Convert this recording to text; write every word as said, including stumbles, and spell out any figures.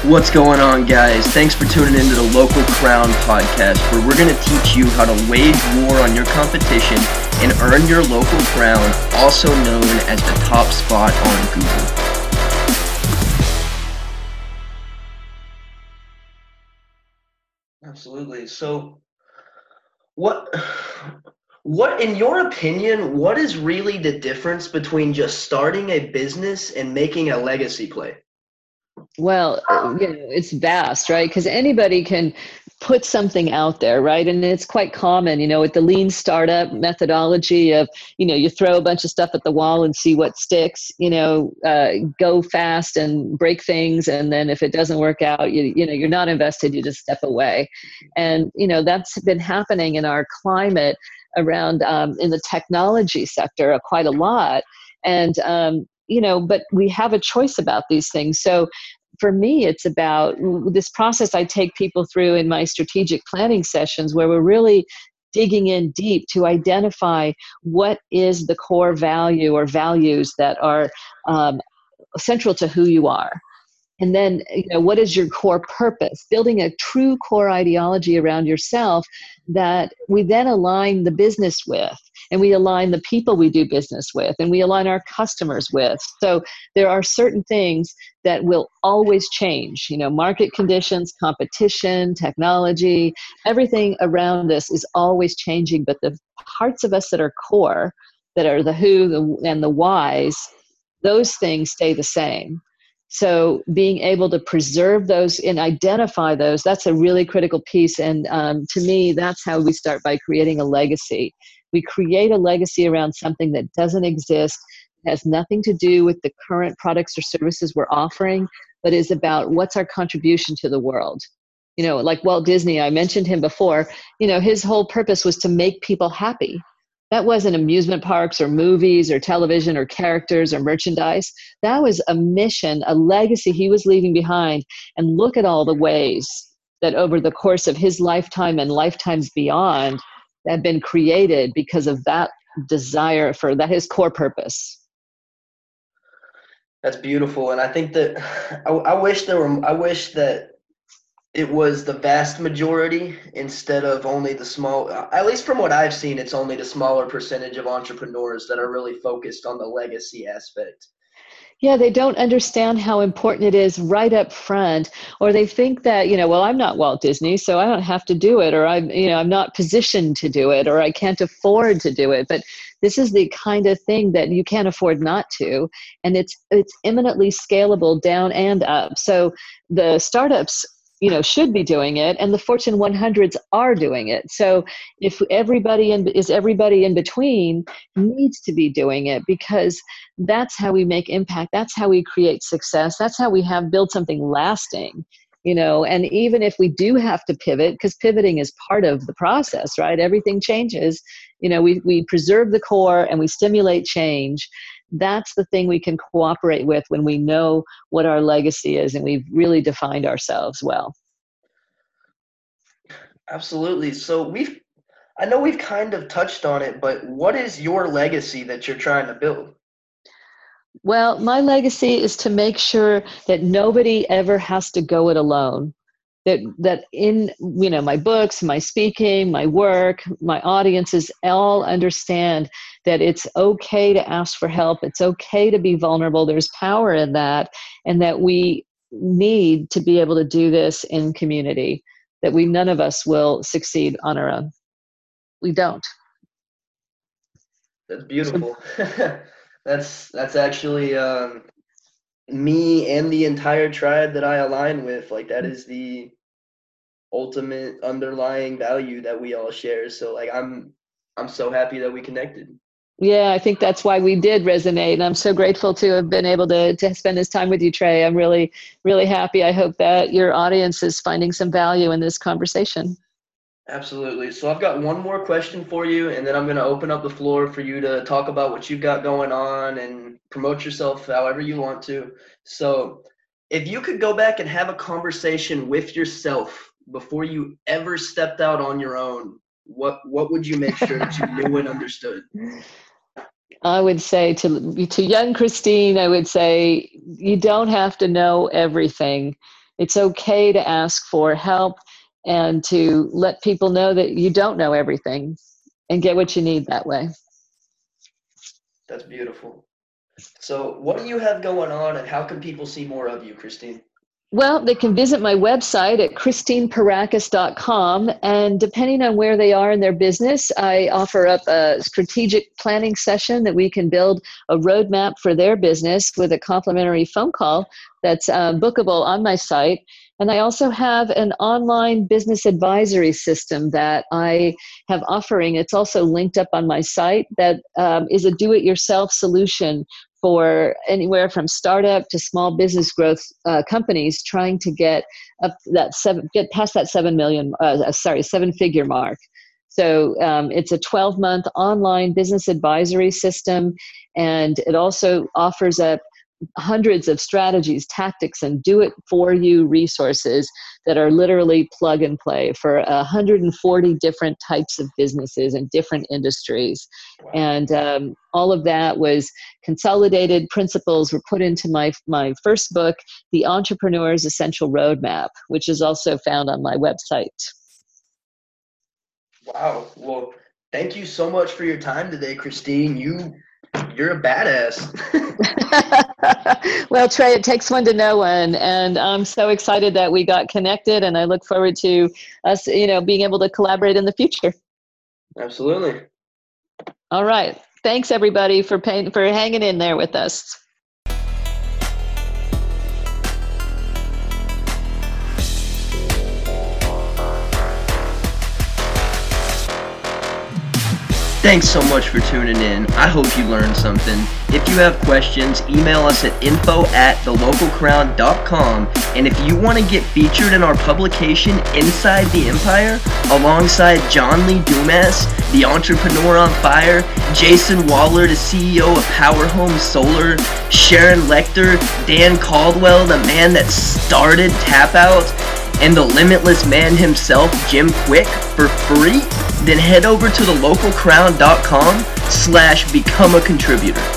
What's going on, guys? Thanks for tuning into the Local Crown podcast, where we're going to teach you how to wage war on your competition and earn your local crown, also known as the top spot on Google. Absolutely. So, what, what, in your opinion, what is really the difference between just starting a business and making a legacy play? Well, uh, you know, it's vast, right? Because anybody can put something out there, right? And it's quite common, you know, with the lean startup methodology of, you know, you throw a bunch of stuff at the wall and see what sticks, you know, uh, go fast and break things. And then if it doesn't work out, you, you know, you're not invested, you just step away. And, you know, that's been happening in our climate around um, in the technology sector uh, quite a lot. And, um, you know, but we have a choice about these things. So for me, it's about this process I take people through in my strategic planning sessions, where we're really digging in deep to identify what is the core value or values that are um, central to who you are. And then, you know, what is your core purpose? Building a true core ideology around yourself that we then align the business with, and we align the people we do business with, and we align our customers with. So there are certain things that will always change. You know, market conditions, competition, technology, everything around us is always changing. But the parts of us that are core, that are the who the, and the whys, those things stay the same. So being able to preserve those and identify those, that's a really critical piece. And um, to me, that's how we start, by creating a legacy. We create a legacy around something that doesn't exist, has nothing to do with the current products or services we're offering, but is about what's our contribution to the world. You know, like Walt Disney, I mentioned him before, you know, his whole purpose was to make people happy. That wasn't amusement parks or movies or television or characters or merchandise. That was a mission, a legacy he was leaving behind. And look at all the ways that over the course of his lifetime and lifetimes beyond have been created because of that desire for that, his core purpose. That's beautiful. And I think that I, I wish there were, I wish that it was the vast majority instead of only the small, at least from what I've seen, it's only the smaller percentage of entrepreneurs that are really focused on the legacy aspect. Yeah, they don't understand how important it is right up front, or they think that, you know, well, I'm not Walt Disney, so I don't have to do it, or I'm, you know, I'm not positioned to do it, or I can't afford to do it. But this is the kind of thing that you can't afford not to, and it's it's eminently scalable down and up. So the startups, you know, should be doing it, and the Fortune one hundreds are doing it. So if everybody in, is everybody in between needs to be doing it, because that's how we make impact. That's how we create success. That's how we have build something lasting, you know. And even if we do have to pivot, because pivoting is part of the process, right? Everything changes. You know, we, we preserve the core and we stimulate change. That's the thing we can cooperate with when we know what our legacy is and we've really defined ourselves well. Absolutely. So we've, I know we've kind of touched on it, but what is your legacy that you're trying to build? Well, my legacy is to make sure that nobody ever has to go it alone. That that in, you know, my books, my speaking, my work, my audiences all understand that it's okay to ask for help. It's okay to be vulnerable. There's power in that, and that we need to be able to do this in community. That we, none of us will succeed on our own. We don't. That's beautiful. that's that's actually um, me and the entire tribe that I align with. Like, that is the ultimate underlying value that we all share. So like I'm I'm so happy that we connected. Yeah, I think that's why we did resonate. And I'm so grateful to have been able to, to spend this time with you, Trey. I'm really, really happy. I hope that your audience is finding some value in this conversation. Absolutely. So I've got one more question for you, and then I'm going to open up the floor for you to talk about what you've got going on and promote yourself however you want to. So if you could go back and have a conversation with yourself before you ever stepped out on your own, what what would you make sure that you knew and understood? I would say to to young Christine, I would say you don't have to know everything. it's okay to ask for help and to let people know that you don't know everything and get what you need that way. That's beautiful. So what do you have going on, and how can people see more of you, Christine? Well, they can visit my website at christine parakis dot com, and depending on where they are in their business, I offer up a strategic planning session that we can build a roadmap for their business with a complimentary phone call that's uh, bookable on my site. And I also have an online business advisory system that I have offering. It's also linked up on my site that um, is a do-it-yourself solution for anywhere from startup to small business growth uh, companies trying to get up that seven, get past that seven million, uh, sorry, seven figure mark. So um, it's a twelve month online business advisory system, and it also offers up hundreds of strategies, tactics, and do-it-for-you resources that are literally plug and play for one hundred forty different types of businesses and different industries. Wow. And um, all of that was consolidated principles were put into my, my first book, The Entrepreneur's Essential Roadmap, which is also found on my website. Wow. Well, thank you so much for your time today, Christine. You You're a badass. Well, Trey, it takes one to know one, and I'm so excited that we got connected, and I look forward to us, you know, being able to collaborate in the future. Absolutely. All right. Thanks, everybody, for paying, for hanging in there with us. Thanks so much for tuning in. I hope you learned something. If you have questions, email us at info at the local crown dot com. And if you want to get featured in our publication, Inside the Empire, alongside John Lee Dumas, the entrepreneur on fire, Jason Waller, the C E O of Power Home Solar, Sharon Lecter, Dan Caldwell, the man that started Tap Out, and the limitless man himself, Jim Quick, for free, then head over to the local crown dot com slash become a contributor.